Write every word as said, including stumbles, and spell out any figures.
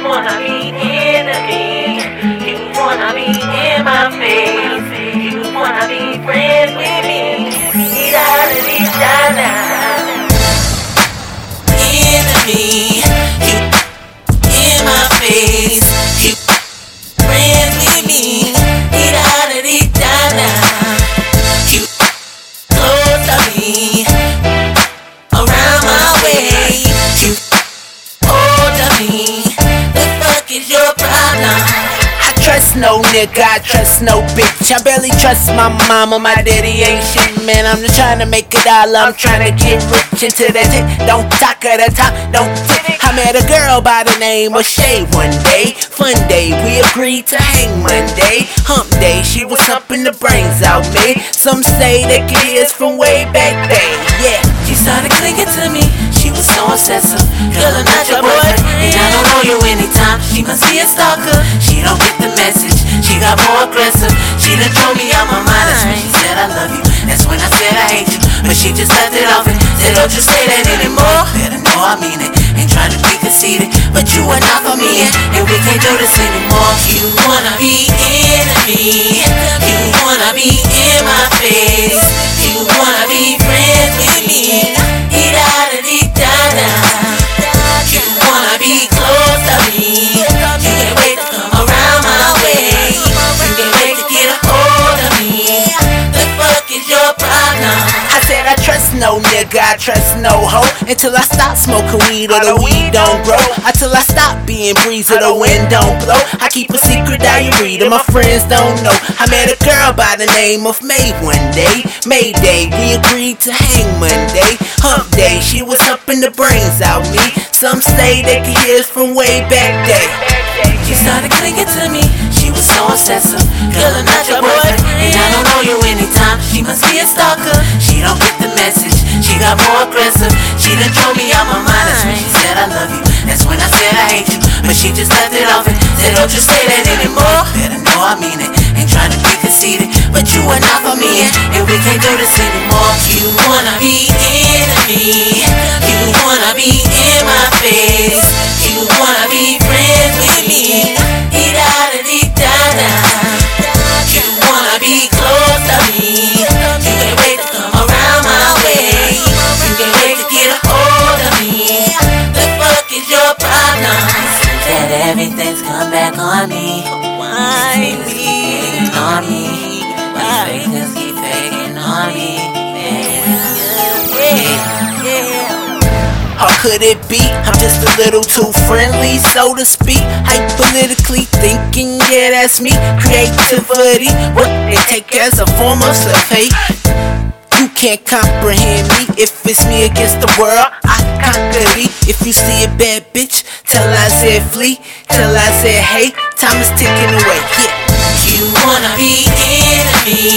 wanna be enemy. You wanna be in my face. You wanna be friends with me. Da-da-dee-da-da. Enemy. You in my face. You friends with me. Da-da-dee-da-da. You close to me. Around my way. You hold to me. The fuck is your problem? I trust no nigga, I trust no bitch. I barely trust my mama, my daddy ain't shit, man. I'm just trying to make a dollar, I'm trying to get rich into that tick. Don't talk at the top, don't tick. I met a girl by the name of Shay one day. Fun day, we agreed to hang Monday. Hump day, she was humping the brains out me. Some say they can hear us from way back then. Yeah, she started clinging to me, she was so obsessive. Girl, I'm not your boyfriend, and I don't know you anytime. She must be a stalker, she don't get the message. She got more aggressive, she done throw me out my mind. That's when she said I love you, that's when I said I hate you. But she just left it off and said don't you say that anymore. Better know I mean it, ain't trying to be conceited, but you are not for me, and, and we can't do this anymore. You wanna be enemy, you wanna be in my face. You wanna be friends with me. Da-da-dee-da-da. You wanna be close to me. You can't wait to come around my way. You can't wait to get a hold of me. The fuck is your problem? I said I trust no nigga, I trust no hoe. Until I stop smoking weed or the weed don't grow. Until I stop being breeze or the wind don't blow. I keep a secret diary that my friends don't know. I met a girl by the name of May one day. May Day, we agreed to hang Monday. Hump day, she was humping the brains out me. Some say they can hear us from way back day. She started clinging to me, she was so obsessive. Girl, I'm not your boyfriend, and I don't know you anytime. She must be a stalker, she don't get the message. She got more aggressive, she done throw me out my mind. That's when she said I love you, that's when I said I hate you. But she just left it off and said don't you say that anymore. Better know I mean it, ain't trying to be conceited, but you are not for me, and, and we can't do this anymore. You wanna be enemy, you wanna be in my face. You wanna be friends with me. Da-da-dee-da-da. You wanna be close to me. You can't wait to come around my way. You can't wait to get a hold of me. The fuck is your problem? That everything's come back on me. Why me? On me. Why fakers keep faking on me? Yeah, yeah. Or could it be I'm just a little too friendly, so to speak? Hyperpolitically thinking, yeah, that's me. Creativity, what they take as a form of self-hate. You can't comprehend me. If it's me against the world, I conquer thee. If you see a bad bitch, tell I said flee. Tell I said hey, time is ticking away. Yeah. You wanna be enemy.